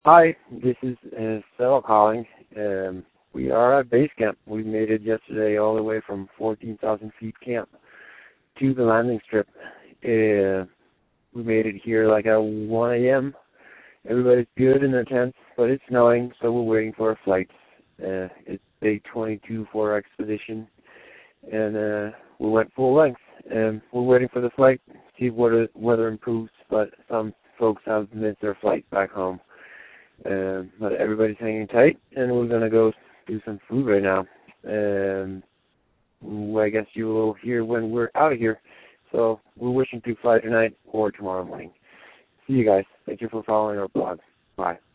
Hi, this is Sel calling. We are at base camp. We made it yesterday all the way from 14,000 feet camp to the landing strip. We made it here like at 1 a.m. Everybody's good in their tents, but it's snowing, so we're waiting for our flights. It's day 22 for our expedition, and we went full length. We're waiting for the flight, see if weather improves, but some folks have missed their flight back home. But everybody's hanging tight, and we're going to go do some food right now. I guess you will hear when we're out of here. So we're wishing to fly tonight or tomorrow morning. See you guys. Thank you for following our blog. Bye.